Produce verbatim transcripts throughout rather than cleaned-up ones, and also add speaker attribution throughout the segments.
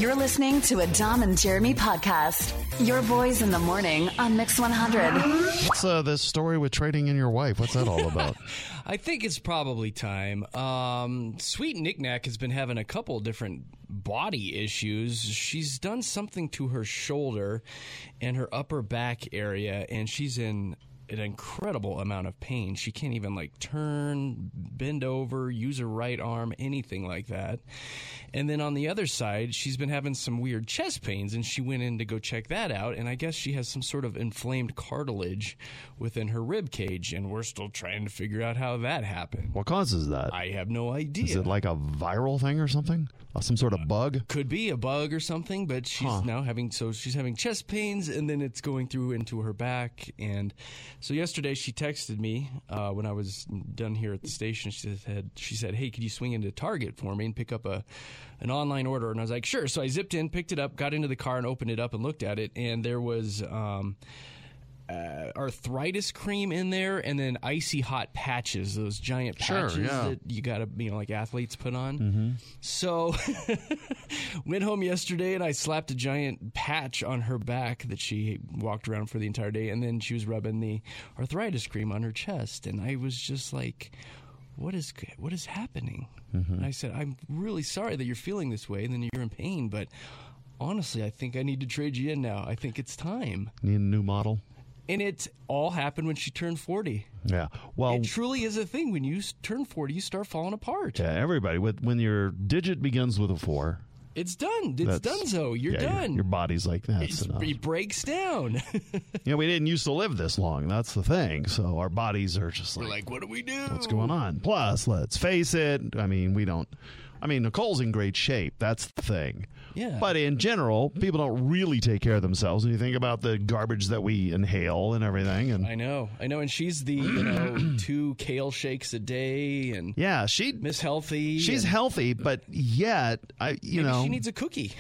Speaker 1: You're listening to a Dom and Jeremy podcast. Your boys in the morning on Mix one hundred.
Speaker 2: What's uh, this story with trading in your wife? What's that all about?
Speaker 3: I think it's probably time. Um, Sweet Knick-Knack has been having a couple different body issues. She's done something to her shoulder and her upper back area, and she's in an incredible amount of pain. She can't even like turn, bend over, use her right arm, anything like that. And then on the other side, she's been having some weird chest pains, and she went in to go check that out, and I guess she has some sort of inflamed cartilage within her rib cage, and we're still trying to figure out how that happened.
Speaker 2: What causes that?
Speaker 3: I have no idea.
Speaker 2: Is it like a viral thing or something? Uh, some sort of bug?
Speaker 3: Could be a bug or something, but she's huh. now having, so she's having chest pains, and then it's going through into her back. And so yesterday she texted me uh, when I was done here at the station. She said, she said, hey, could you swing into Target for me and pick up a an online order? And I was like, sure. So I zipped in, picked it up, got into the car and opened it up and looked at it. And there was um, uh, arthritis cream in there, and then icy hot patches, those giant patches
Speaker 2: sure, yeah.
Speaker 3: that you got to, you know, like athletes put on.
Speaker 2: Mm-hmm.
Speaker 3: So went home yesterday and I slapped a giant patch on her back that she walked around for the entire day. And then she was rubbing the arthritis cream on her chest. And I was just like, what is what is happening? Mm-hmm. And I said, I'm really sorry that you're feeling this way and then you're in pain, but honestly, I think I need to trade you in now. I think it's time.
Speaker 2: Need a new model?
Speaker 3: And it all happened when she turned forty.
Speaker 2: Yeah. Well,
Speaker 3: it truly is a thing. When you turn forty, you start falling apart.
Speaker 2: Yeah, everybody. When your digit begins with a four,
Speaker 3: it's done. It's done so. You're
Speaker 2: yeah,
Speaker 3: done.
Speaker 2: Your, your body's like, that's enough.
Speaker 3: It breaks down.
Speaker 2: You know, we didn't used to live this long. That's the thing. So our bodies are just like,
Speaker 3: We're like, what do we do?
Speaker 2: What's going on? Plus, let's face it. I mean, we don't. I mean, Nicole's in great shape. That's the thing.
Speaker 3: Yeah.
Speaker 2: But in general, people don't really take care of themselves. When you think about the garbage that we inhale and everything. And
Speaker 3: I know. I know. And she's the, you know, two kale shakes a day. And
Speaker 2: yeah, she
Speaker 3: Miss Healthy.
Speaker 2: She's
Speaker 3: and
Speaker 2: healthy, but yet, I you
Speaker 3: maybe
Speaker 2: know.
Speaker 3: she needs a cookie.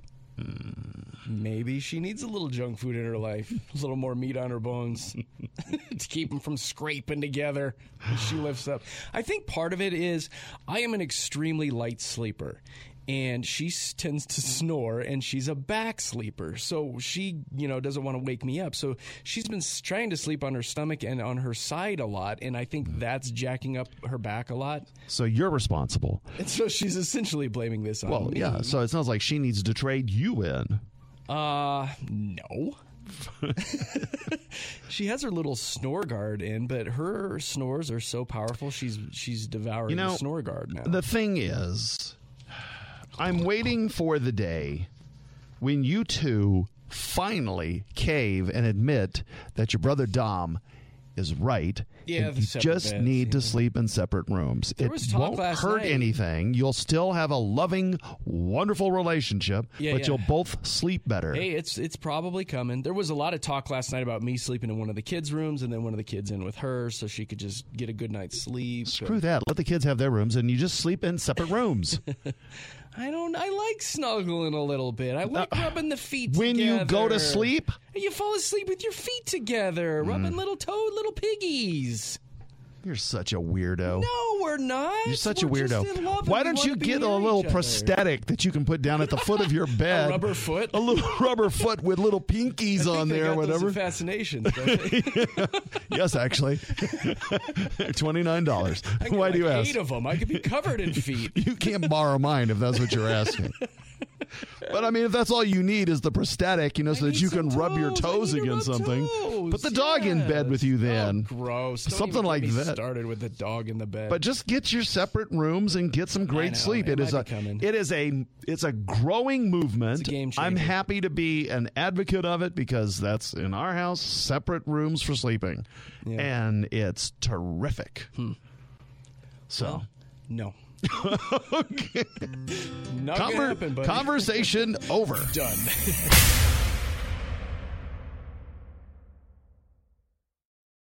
Speaker 3: Maybe she needs a little junk food in her life. A little more meat on her bones to keep them from scraping together as she lifts up. I think part of it is I am an extremely light sleeper. And she tends to snore, and she's a back sleeper. So she, you know, doesn't want to wake me up. So she's been trying to sleep on her stomach and on her side a lot, and I think that's jacking up her back a lot.
Speaker 2: So you're responsible.
Speaker 3: And so she's essentially blaming this on
Speaker 2: well,
Speaker 3: me.
Speaker 2: Well, yeah, so it sounds like she needs to trade you in.
Speaker 3: Uh, no. She has her little snore guard in, but her snores are so powerful, she's she's devouring
Speaker 2: you know,
Speaker 3: the snore guard now.
Speaker 2: The thing is, I'm waiting for the day when you two finally cave and admit that your brother Dom is right.
Speaker 3: Yeah,
Speaker 2: and
Speaker 3: the
Speaker 2: you
Speaker 3: separate
Speaker 2: just
Speaker 3: beds,
Speaker 2: need
Speaker 3: yeah.
Speaker 2: to sleep in separate rooms.
Speaker 3: There
Speaker 2: it
Speaker 3: was talk
Speaker 2: won't
Speaker 3: last
Speaker 2: hurt
Speaker 3: night.
Speaker 2: anything. You'll still have a loving, wonderful relationship,
Speaker 3: Yeah,
Speaker 2: but
Speaker 3: yeah.
Speaker 2: you'll both sleep better.
Speaker 3: Hey, it's it's probably coming. There was a lot of talk last night about me sleeping in one of the kids' rooms and then one of the kids in with her so she could just get a good night's sleep.
Speaker 2: Screw that. Let the kids have their rooms, and you just sleep in separate rooms.
Speaker 3: I don't. I like snuggling a little bit. I like uh, rubbing the feet
Speaker 2: when
Speaker 3: together.
Speaker 2: When you go to sleep?
Speaker 3: You fall asleep with your feet together, mm. rubbing little toad, little piggies.
Speaker 2: You're such a weirdo.
Speaker 3: No, we're not.
Speaker 2: You're such
Speaker 3: we're
Speaker 2: a weirdo.
Speaker 3: Why
Speaker 2: don't you get a little prosthetic that you can put down at the foot of your bed?
Speaker 3: A rubber foot?
Speaker 2: A little rubber foot with little pinkies
Speaker 3: I
Speaker 2: on
Speaker 3: think
Speaker 2: there,
Speaker 3: they got
Speaker 2: whatever.
Speaker 3: Those fascinations, don't they?
Speaker 2: Yes, actually. twenty-nine dollars. Why
Speaker 3: like
Speaker 2: do you ask?
Speaker 3: Eight of them. I could be covered in feet.
Speaker 2: You can't borrow mine if that's what you're asking. But, I mean, if that's all you need is the prosthetic, you know, so
Speaker 3: I
Speaker 2: that you can
Speaker 3: toes.
Speaker 2: rub your toes against something.
Speaker 3: Toes.
Speaker 2: Put the dog yes. in bed with you then.
Speaker 3: Oh, gross. Don't
Speaker 2: Something
Speaker 3: even
Speaker 2: like
Speaker 3: get me
Speaker 2: that.
Speaker 3: started with the dog in the bed.
Speaker 2: But just get your separate rooms and get some great
Speaker 3: know,
Speaker 2: sleep.
Speaker 3: it
Speaker 2: It is a
Speaker 3: coming.
Speaker 2: it is a it's a growing movement.
Speaker 3: It's a game changer.
Speaker 2: I'm happy to be an advocate of it because that's in our house, separate rooms for sleeping.
Speaker 3: Yeah.
Speaker 2: And it's terrific.
Speaker 3: Hmm.
Speaker 2: So
Speaker 3: well, no.
Speaker 2: Okay.
Speaker 3: Not
Speaker 2: Conver-
Speaker 3: gonna happen, buddy.
Speaker 2: Conversation over.
Speaker 3: Done.